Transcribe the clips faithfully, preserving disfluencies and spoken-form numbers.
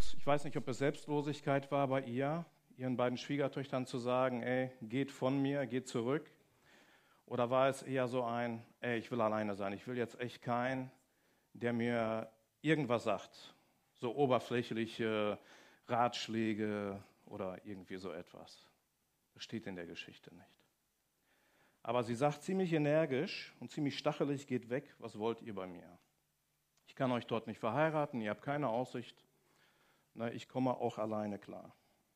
Und ich weiß nicht, ob es Selbstlosigkeit war bei ihr, ihren beiden Schwiegertöchtern zu sagen, ey, geht von mir, geht zurück. Oder war es eher so ein, ey, ich will alleine sein, ich will jetzt echt keinen, der mir irgendwas sagt. So oberflächliche Ratschläge oder irgendwie so etwas. Das steht in der Geschichte nicht. Aber sie sagt ziemlich energisch und ziemlich stachelig, geht weg, was wollt ihr bei mir? Ich kann euch dort nicht verheiraten, ihr habt keine Aussicht. Na, ich komme auch alleine klar.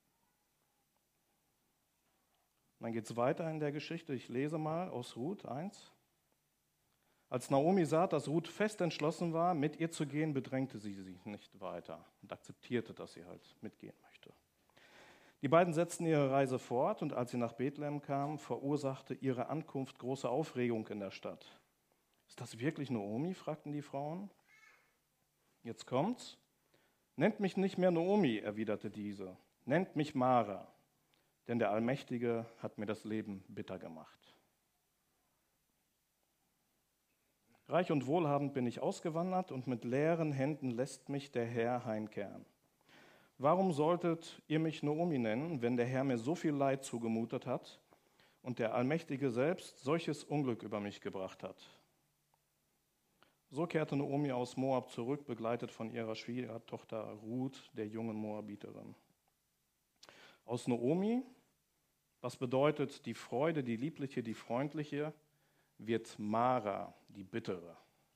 Dann geht es weiter in der Geschichte. Ich lese mal aus Ruth eins. Als Naomi sah, dass Ruth fest entschlossen war, mit ihr zu gehen, bedrängte sie sich nicht weiter und akzeptierte, dass sie halt mitgehen möchte. Die beiden setzten ihre Reise fort und als sie nach Bethlehem kamen, verursachte ihre Ankunft große Aufregung in der Stadt. Ist das wirklich Naomi? Fragten die Frauen. Jetzt kommt's. Nennt mich nicht mehr Naomi, erwiderte diese. Nennt mich Mara, denn der Allmächtige hat mir das Leben bitter gemacht. Reich und wohlhabend bin ich ausgewandert und mit leeren Händen lässt mich der Herr heimkehren. Warum solltet ihr mich Naomi nennen, wenn der Herr mir so viel Leid zugemutet hat und der Allmächtige selbst solches Unglück über mich gebracht hat? So kehrte Naomi aus Moab zurück, begleitet von ihrer Schwiegertochter Ruth, der jungen Moabiterin. Aus Naomi, was bedeutet die Freude, die liebliche, die freundliche, wird Mara, die bittere.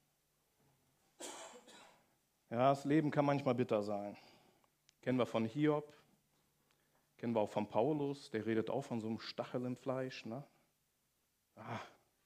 Ja, das Leben kann manchmal bitter sein. Kennen wir von Hiob, kennen wir auch von Paulus, der redet auch von so einem Stachel im Fleisch. Ne? Ah.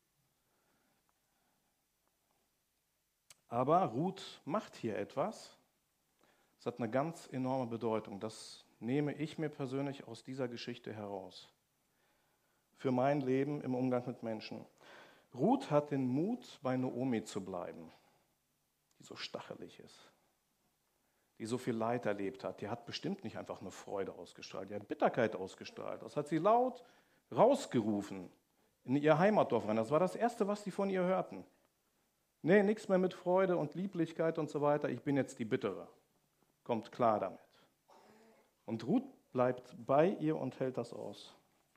Aber Ruth macht hier etwas, das hat eine ganz enorme Bedeutung. Das nehme ich mir persönlich aus dieser Geschichte heraus. Für mein Leben im Umgang mit Menschen. Ruth hat den Mut, bei Naomi zu bleiben, die so stachelig ist, die so viel Leid erlebt hat. Die hat bestimmt nicht einfach eine Freude ausgestrahlt, die hat Bitterkeit ausgestrahlt. Das hat sie laut rausgerufen in ihr Heimatdorf rein. Das war das Erste, was die von ihr hörten. Nee, nichts mehr mit Freude und Lieblichkeit und so weiter. Ich bin jetzt die Bittere. Kommt klar damit. Und Ruth bleibt bei ihr und hält das aus.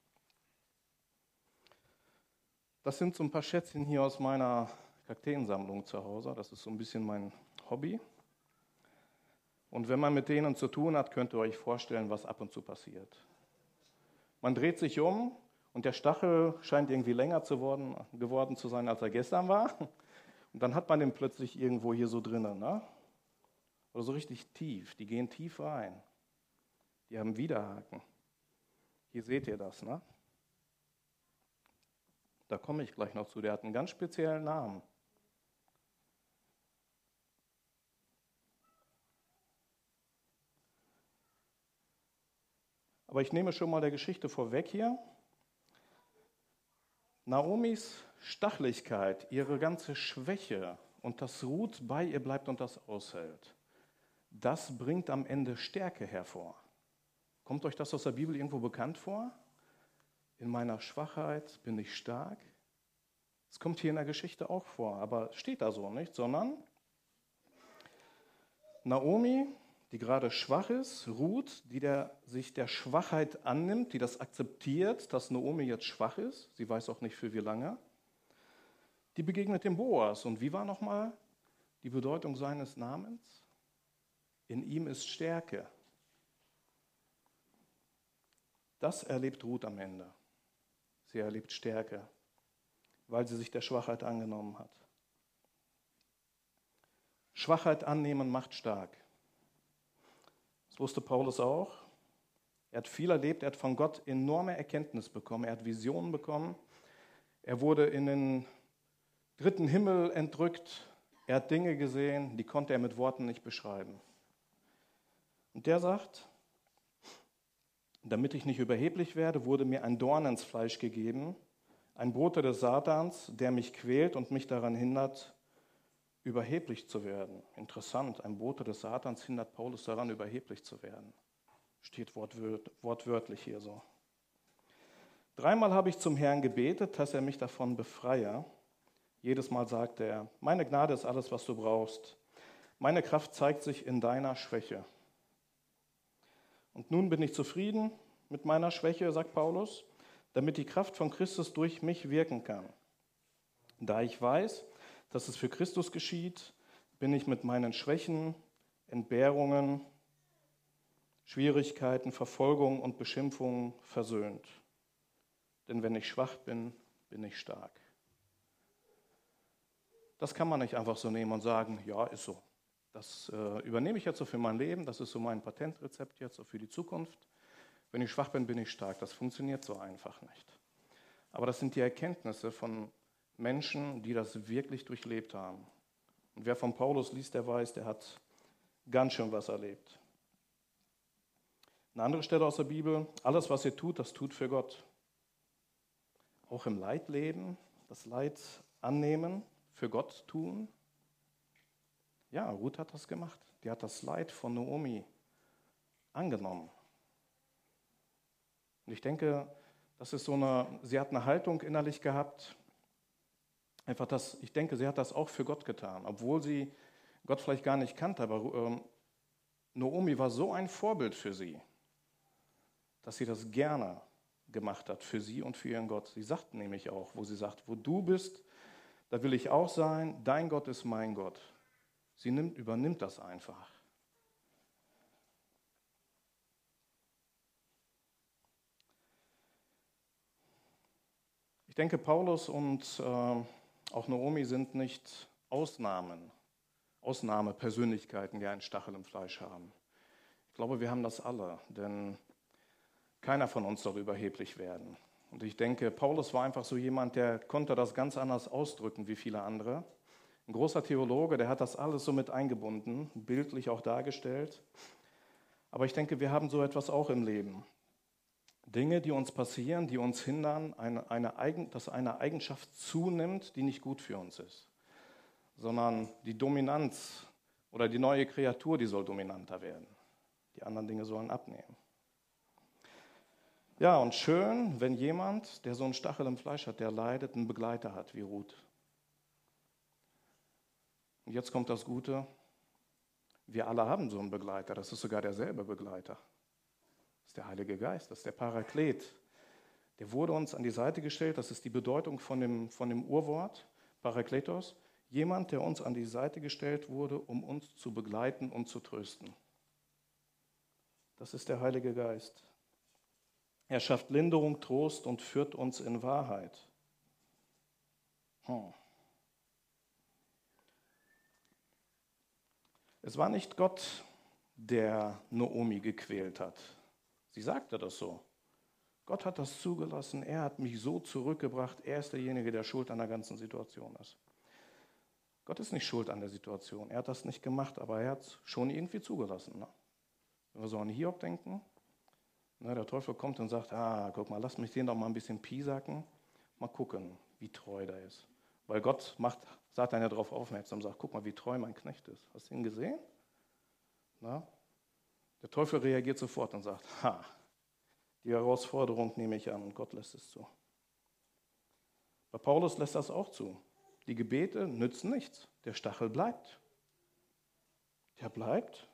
Das sind so ein paar Schätzchen hier aus meiner Kakteensammlung zu Hause. Das ist so ein bisschen mein Hobby. Und wenn man mit denen zu tun hat, könnt ihr euch vorstellen, was ab und zu passiert. Man dreht sich um und der Stachel scheint irgendwie länger zu worden, geworden zu sein, als er gestern war. Und dann hat man den plötzlich irgendwo hier so drinnen, ne? Oder so richtig tief. Die gehen tief rein. Die haben Widerhaken. Hier seht ihr das, ne? Da komme ich gleich noch zu. Der hat einen ganz speziellen Namen. Aber ich nehme schon mal der Geschichte vorweg hier. Naomis Stachlichkeit, ihre ganze Schwäche und dass Ruth bei ihr bleibt und das aushält, das bringt am Ende Stärke hervor. Kommt euch das aus der Bibel irgendwo bekannt vor? In meiner Schwachheit bin ich stark. Es kommt hier in der Geschichte auch vor, aber steht da so nicht, sondern Naomi, die gerade schwach ist, Ruth, die der, sich der Schwachheit annimmt, die das akzeptiert, dass Naomi jetzt schwach ist, sie weiß auch nicht für wie lange, die begegnet dem Boas. Und wie war nochmal die Bedeutung seines Namens? In ihm ist Stärke. Das erlebt Ruth am Ende. Sie erlebt Stärke, weil sie sich der Schwachheit angenommen hat. Schwachheit annehmen macht stark. Das wusste Paulus auch. Er hat viel erlebt, er hat von Gott enorme Erkenntnis bekommen, er hat Visionen bekommen. Er wurde in den dritten Himmel entrückt. Er hat Dinge gesehen, die konnte er mit Worten nicht beschreiben. Und der sagt, damit ich nicht überheblich werde, wurde mir ein Dorn ins Fleisch gegeben, ein Bote des Satans, der mich quält und mich daran hindert, überheblich zu werden. Interessant, ein Bote des Satans hindert Paulus daran, überheblich zu werden. Steht wortwörtlich hier so. Dreimal habe ich zum Herrn gebetet, dass er mich davon befreie. Jedes Mal sagte er, meine Gnade ist alles, was du brauchst. Meine Kraft zeigt sich in deiner Schwäche. Und nun bin ich zufrieden mit meiner Schwäche, sagt Paulus, damit die Kraft von Christus durch mich wirken kann. Da ich weiß, dass es für Christus geschieht, bin ich mit meinen Schwächen, Entbehrungen, Schwierigkeiten, Verfolgung und Beschimpfungen versöhnt. Denn wenn ich schwach bin, bin ich stark. Das kann man nicht einfach so nehmen und sagen, ja, ist so. Das äh, übernehme ich jetzt so für mein Leben, das ist so mein Patentrezept jetzt so für die Zukunft. Wenn ich schwach bin, bin ich stark. Das funktioniert so einfach nicht. Aber das sind die Erkenntnisse von Menschen, die das wirklich durchlebt haben. Und wer von Paulus liest, der weiß, der hat ganz schön was erlebt. Eine andere Stelle aus der Bibel, alles, was ihr tut, das tut für Gott. Auch im Leid leben, das Leid annehmen, für Gott tun. Ja, Ruth hat das gemacht. Die hat das Leid von Naomi angenommen. Und ich denke, das ist so eine, sie hat eine Haltung innerlich gehabt, einfach das, ich denke, sie hat das auch für Gott getan, obwohl sie Gott vielleicht gar nicht kannte, aber ähm, Naomi war so ein Vorbild für sie, dass sie das gerne gemacht hat, für sie und für ihren Gott. Sie sagt nämlich auch, wo sie sagt, wo du bist, da will ich auch sein, dein Gott ist mein Gott. Sie nimmt, übernimmt das einfach. Ich denke, Paulus und äh, auch Naomi sind nicht Ausnahmen, Ausnahmepersönlichkeiten, die einen Stachel im Fleisch haben. Ich glaube, wir haben das alle, denn keiner von uns soll überheblich werden. Und ich denke, Paulus war einfach so jemand, der konnte das ganz anders ausdrücken wie viele andere. Ein großer Theologe, der hat das alles so mit eingebunden, bildlich auch dargestellt. Aber ich denke, wir haben so etwas auch im Leben. Dinge, die uns passieren, die uns hindern, eine, eine Eigen, dass eine Eigenschaft zunimmt, die nicht gut für uns ist. Sondern die Dominanz oder die neue Kreatur, die soll dominanter werden. Die anderen Dinge sollen abnehmen. Ja, und schön, wenn jemand, der so einen Stachel im Fleisch hat, der leidet, einen Begleiter hat, wie Ruth. Und jetzt kommt das Gute. Wir alle haben so einen Begleiter. Das ist sogar derselbe Begleiter. Das ist der Heilige Geist, das ist der Paraklet. Der wurde uns an die Seite gestellt. Das ist die Bedeutung von dem, von dem Urwort, Parakletos. Jemand, der uns an die Seite gestellt wurde, um uns zu begleiten und zu trösten. Das ist der Heilige Geist. Er schafft Linderung, Trost und führt uns in Wahrheit. Hm. Es war nicht Gott, der Naomi gequält hat. Sie sagte das so. Gott hat das zugelassen, er hat mich so zurückgebracht, er ist derjenige, der schuld an der ganzen Situation ist. Gott ist nicht schuld an der Situation, er hat das nicht gemacht, aber er hat es schon irgendwie zugelassen. Ne? Wenn wir so an Hiob denken, ne, der Teufel kommt und sagt, ah, guck mal, lass mich den doch mal ein bisschen piesacken, mal gucken, wie treu der ist. Weil Gott macht Satan ja darauf aufmerksam und sagt, guck mal, wie treu mein Knecht ist. Hast du ihn gesehen? Na? Der Teufel reagiert sofort und sagt, ha, die Herausforderung nehme ich an und Gott lässt es zu. Bei Paulus lässt das auch zu. Die Gebete nützen nichts. Der Stachel bleibt. Der bleibt.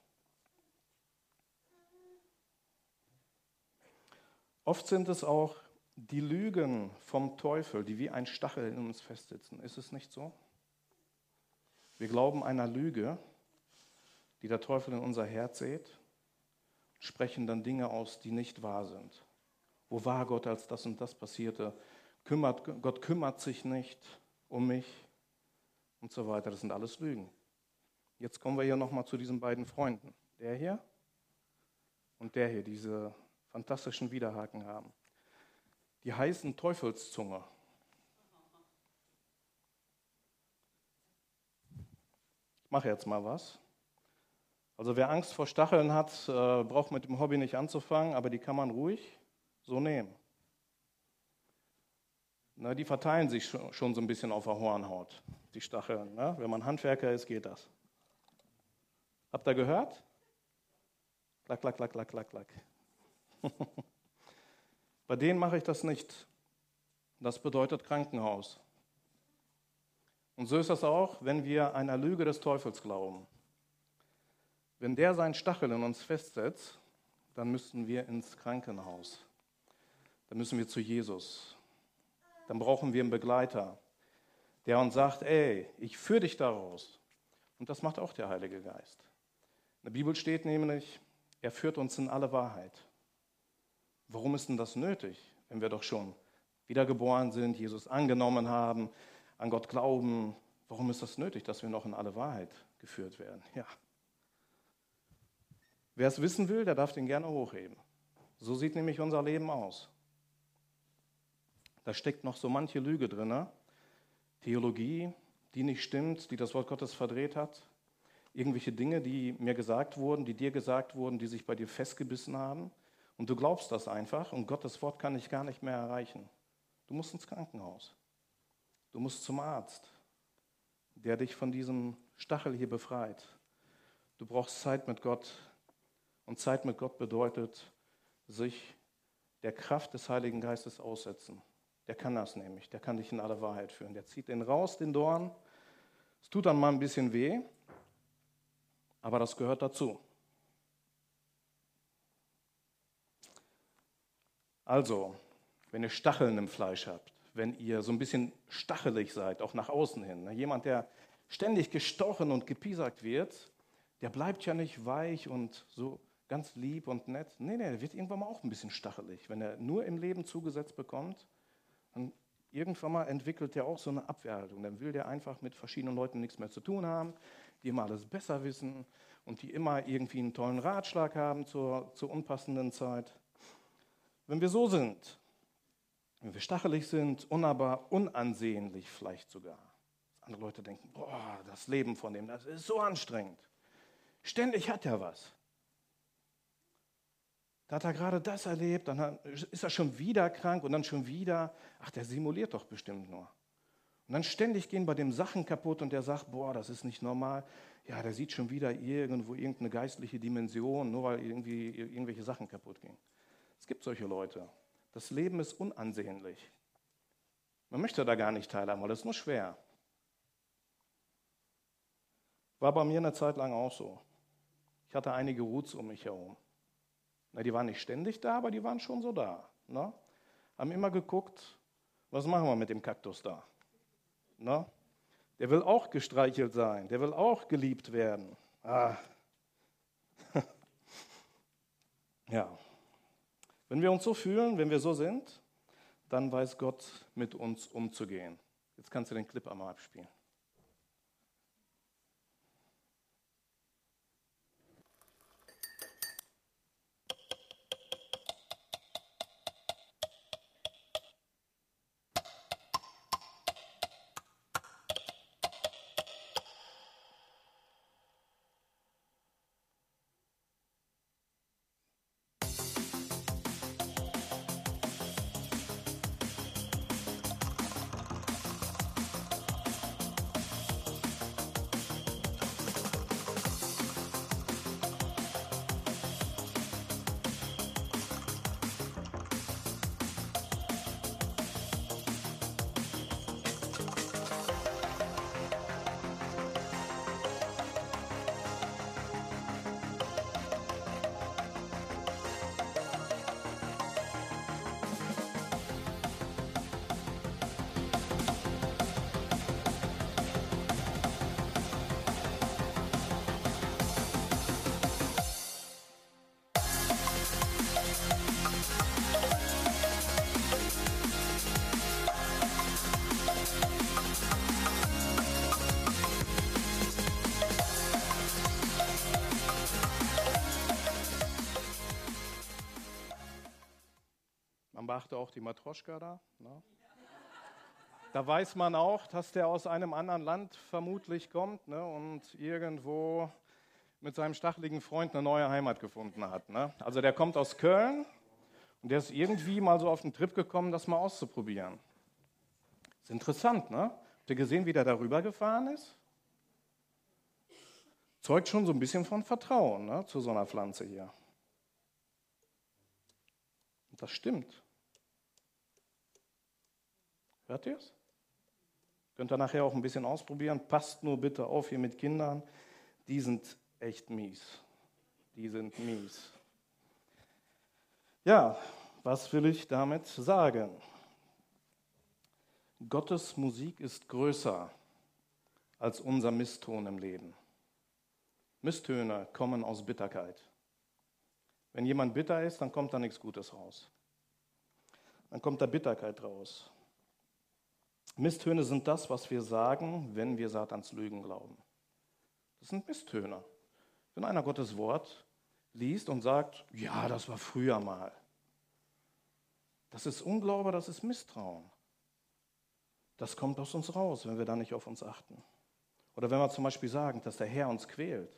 Oft sind es auch die Lügen vom Teufel, die wie ein Stachel in uns festsitzen. Ist es nicht so? Wir glauben einer Lüge, die der Teufel in unser Herz sät, sprechen dann Dinge aus, die nicht wahr sind. Wo war Gott, als das und das passierte? Kümmert, Gott kümmert sich nicht um mich und so weiter. Das sind alles Lügen. Jetzt kommen wir hier nochmal zu diesen beiden Freunden. Der hier und der hier, diese fantastischen Widerhaken haben. Die heißen Teufelszunge. Ich mache jetzt mal was. Also wer Angst vor Stacheln hat, äh, braucht mit dem Hobby nicht anzufangen, aber die kann man ruhig so nehmen. Na, die verteilen sich schon, schon so ein bisschen auf der Hornhaut, die Stacheln. Ne? Wenn man Handwerker ist, geht das. Habt ihr gehört? Klack, klack, klack, klack, klack, klack. Bei denen mache ich das nicht. Das bedeutet Krankenhaus. Und so ist das auch, wenn wir einer Lüge des Teufels glauben. Wenn der seinen Stachel in uns festsetzt, dann müssen wir ins Krankenhaus. Dann müssen wir zu Jesus. Dann brauchen wir einen Begleiter, der uns sagt, ey, ich führe dich da raus. Und das macht auch der Heilige Geist. In der Bibel steht nämlich, er führt uns in alle Wahrheit. Warum ist denn das nötig, wenn wir doch schon wiedergeboren sind, Jesus angenommen haben, an Gott glauben? Warum ist das nötig, dass wir noch in alle Wahrheit geführt werden? Ja. Wer es wissen will, der darf den gerne hochheben. So sieht nämlich unser Leben aus. Da steckt noch so manche Lüge drin. Theologie, die nicht stimmt, die das Wort Gottes verdreht hat. Irgendwelche Dinge, die mir gesagt wurden, die dir gesagt wurden, die sich bei dir festgebissen haben. Und du glaubst das einfach und Gottes Wort kann dich gar nicht mehr erreichen. Du musst ins Krankenhaus. Du musst zum Arzt, der dich von diesem Stachel hier befreit. Du brauchst Zeit mit Gott. Und Zeit mit Gott bedeutet, sich der Kraft des Heiligen Geistes aussetzen. Der kann das nämlich, der kann dich in alle Wahrheit führen. Der zieht den raus, den Dorn. Es tut dann mal ein bisschen weh, aber das gehört dazu. Also, wenn ihr Stacheln im Fleisch habt, wenn ihr so ein bisschen stachelig seid, auch nach außen hin, ne? Jemand, der ständig gestochen und gepiesackt wird, der bleibt ja nicht weich und so ganz lieb und nett. Nee, nee, der wird irgendwann mal auch ein bisschen stachelig. Wenn er nur im Leben zugesetzt bekommt, dann irgendwann mal entwickelt er auch so eine Abwehrhaltung. Dann will der einfach mit verschiedenen Leuten nichts mehr zu tun haben, die immer alles besser wissen und die immer irgendwie einen tollen Ratschlag haben zur, zur unpassenden Zeit. Wenn wir so sind, wenn wir stachelig sind, unnahbar, unansehnlich vielleicht sogar, dass andere Leute denken, boah, das Leben von dem, das ist so anstrengend. Ständig hat er was. Da hat er gerade das erlebt, dann ist er schon wieder krank und dann schon wieder, ach, der simuliert doch bestimmt nur. Und dann ständig gehen bei dem Sachen kaputt und der sagt, boah, das ist nicht normal. Ja, der sieht schon wieder irgendwo irgendeine geistliche Dimension, nur weil irgendwie irgendwelche Sachen kaputt gehen. Es gibt solche Leute. Das Leben ist unansehnlich. Man möchte da gar nicht teilhaben, weil das ist nur schwer. War bei mir eine Zeit lang auch so. Ich hatte einige Roots um mich herum. Na, die waren nicht ständig da, aber die waren schon so da. Ne? Haben immer geguckt, was machen wir mit dem Kaktus da? Ne? Der will auch gestreichelt sein, der will auch geliebt werden. Ah. Ja. Wenn wir uns so fühlen, wenn wir so sind, dann weiß Gott, mit uns umzugehen. Jetzt kannst du den Clip einmal abspielen. Man beachte auch die Matroschka da. Ne? Da weiß man auch, dass der aus einem anderen Land vermutlich kommt, ne, und irgendwo mit seinem stacheligen Freund eine neue Heimat gefunden hat. Ne? Also der kommt aus Köln und der ist irgendwie mal so auf den Trip gekommen, das mal auszuprobieren. Ist interessant, ne? Habt ihr gesehen, wie der darüber gefahren ist? Zeugt schon so ein bisschen von Vertrauen, ne, zu so einer Pflanze hier. Und das stimmt. Hört ihr es? Könnt ihr nachher auch ein bisschen ausprobieren. Passt nur bitte auf hier mit Kindern. Die sind echt mies. Die sind mies. Ja, was will ich damit sagen? Gottes Musik ist größer als unser Misston im Leben. Misstöne kommen aus Bitterkeit. Wenn jemand bitter ist, dann kommt da nichts Gutes raus. Dann kommt da Bitterkeit raus. Misstöne sind das, was wir sagen, wenn wir Satans Lügen glauben. Das sind Misstöne. Wenn einer Gottes Wort liest und sagt, ja, das war früher mal. Das ist Unglaube, das ist Misstrauen. Das kommt aus uns raus, wenn wir da nicht auf uns achten. Oder wenn wir zum Beispiel sagen, dass der Herr uns quält.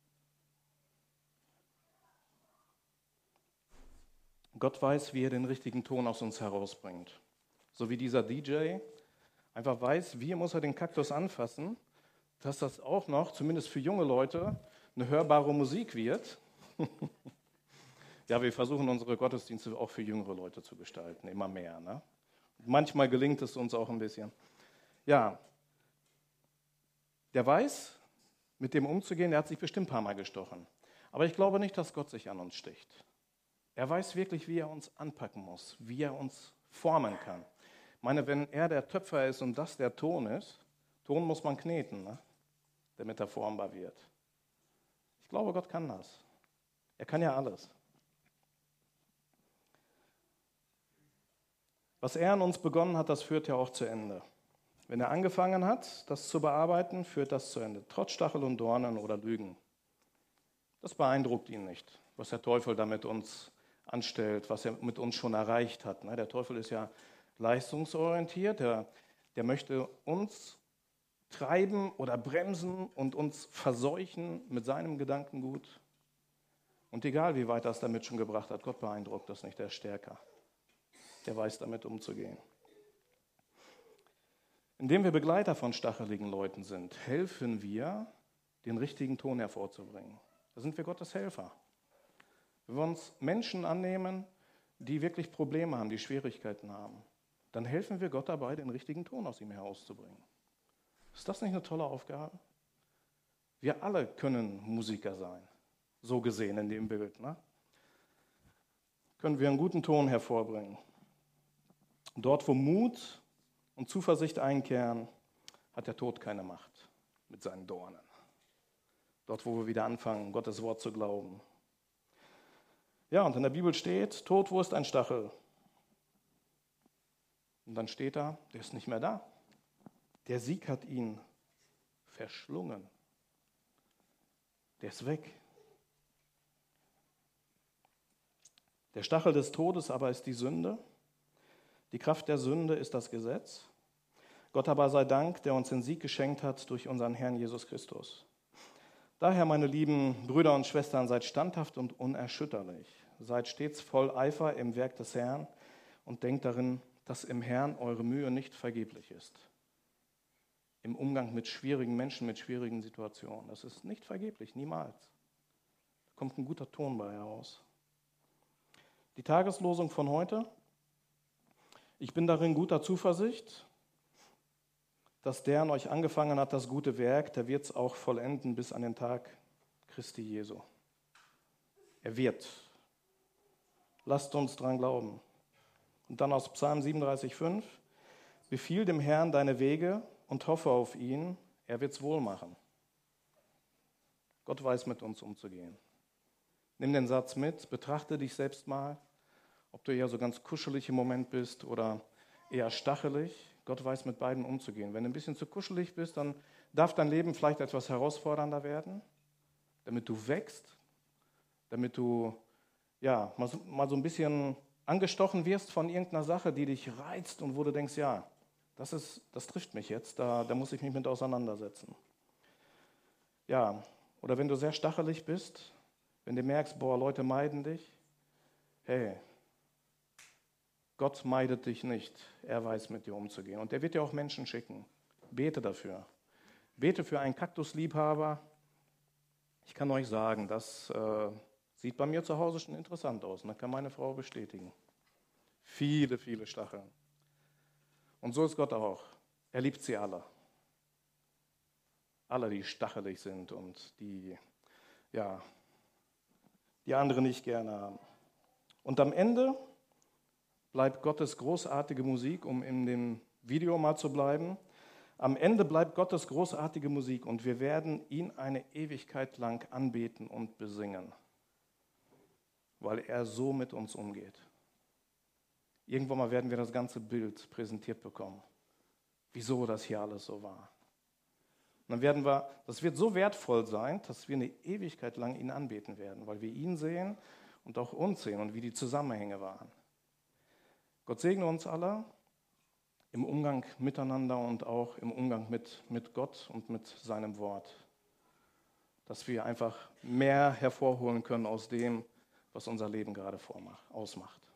Gott weiß, wie er den richtigen Ton aus uns herausbringt. So wie dieser D J einfach weiß, wie muss er den Kaktus anfassen, dass das auch noch, zumindest für junge Leute, eine hörbare Musik wird. Ja, wir versuchen unsere Gottesdienste auch für jüngere Leute zu gestalten, immer mehr. Ne? Manchmal gelingt es uns auch ein bisschen. Ja, der weiß, mit dem umzugehen, der hat sich bestimmt ein paar Mal gestochen. Aber ich glaube nicht, dass Gott sich an uns sticht. Er weiß wirklich, wie er uns anpacken muss, wie er uns formen kann. Ich meine, wenn er der Töpfer ist und das der Ton ist, Ton muss man kneten, ne? Damit er formbar wird. Ich glaube, Gott kann das. Er kann ja alles. Was er an uns begonnen hat, das führt ja auch zu Ende. Wenn er angefangen hat, das zu bearbeiten, führt das zu Ende. Trotz Stachel und Dornen oder Lügen. Das beeindruckt ihn nicht, was der Teufel da mit uns anstellt, was er mit uns schon erreicht hat. Der Teufel ist ja leistungsorientiert, der, der möchte uns treiben oder bremsen und uns verseuchen mit seinem Gedankengut. Und egal, wie weit das damit schon gebracht hat, Gott beeindruckt das nicht, der ist stärker. Der weiß damit umzugehen. Indem wir Begleiter von stacheligen Leuten sind, helfen wir, den richtigen Ton hervorzubringen. Da sind wir Gottes Helfer. Wenn wir uns Menschen annehmen, die wirklich Probleme haben, die Schwierigkeiten haben, dann helfen wir Gott dabei, den richtigen Ton aus ihm herauszubringen. Ist das nicht eine tolle Aufgabe? Wir alle können Musiker sein, so gesehen in dem Bild. Ne? Können wir einen guten Ton hervorbringen. Dort, wo Mut und Zuversicht einkehren, hat der Tod keine Macht mit seinen Dornen. Dort, wo wir wieder anfangen, Gottes Wort zu glauben. Ja, und in der Bibel steht, Tod, wo ist ein Stachel? Und dann steht da, der ist nicht mehr da. Der Sieg hat ihn verschlungen. Der ist weg. Der Stachel des Todes aber ist die Sünde. Die Kraft der Sünde ist das Gesetz. Gott aber sei Dank, der uns den Sieg geschenkt hat durch unseren Herrn Jesus Christus. Daher, meine lieben Brüder und Schwestern, seid standhaft und unerschütterlich. Seid stets voll Eifer im Werk des Herrn und denkt darin, dass im Herrn eure Mühe nicht vergeblich ist. Im Umgang mit schwierigen Menschen, mit schwierigen Situationen. Das ist nicht vergeblich, niemals. Da kommt ein guter Ton bei heraus. Die Tageslosung von heute. Ich bin darin guter Zuversicht, dass der an euch angefangen hat, das gute Werk, der wird es auch vollenden bis an den Tag Christi Jesu. Er wird. Lasst uns dran glauben. Und dann aus Psalm siebenunddreißig, fünf. Befiehl dem Herrn deine Wege und hoffe auf ihn, er wird es wohl machen. Gott weiß, mit uns umzugehen. Nimm den Satz mit, betrachte dich selbst mal, ob du eher so ganz kuschelig im Moment bist oder eher stachelig. Gott weiß, mit beiden umzugehen. Wenn du ein bisschen zu kuschelig bist, dann darf dein Leben vielleicht etwas herausfordernder werden, damit du wächst, damit du ja, mal, so, mal so ein bisschen angestochen wirst von irgendeiner Sache, die dich reizt und wo du denkst, ja, das, ist, das trifft mich jetzt, da, da muss ich mich mit auseinandersetzen. Ja, oder wenn du sehr stachelig bist, wenn du merkst, boah, Leute meiden dich, hey, Gott meidet dich nicht, er weiß, mit dir umzugehen. Und er wird dir auch Menschen schicken. Bete dafür. Bete für einen Kaktusliebhaber. Ich kann euch sagen, das äh, sieht bei mir zu Hause schon interessant aus. Und das kann meine Frau bestätigen. Viele, viele Stacheln. Und so ist Gott auch. Er liebt sie alle. Alle, die stachelig sind und die, ja, die andere nicht gerne haben. Und am Ende bleibt Gottes großartige Musik, um in dem Video mal zu bleiben. Am Ende bleibt Gottes großartige Musik und wir werden ihn eine Ewigkeit lang anbeten und besingen, weil er so mit uns umgeht. Irgendwann mal werden wir das ganze Bild präsentiert bekommen, wieso das hier alles so war. Und dann werden wir, das wird so wertvoll sein, dass wir eine Ewigkeit lang ihn anbeten werden, weil wir ihn sehen und auch uns sehen und wie die Zusammenhänge waren. Gott segne uns alle im Umgang miteinander und auch im Umgang mit, mit Gott und mit seinem Wort, dass wir einfach mehr hervorholen können aus dem, was unser Leben gerade vormacht, ausmacht.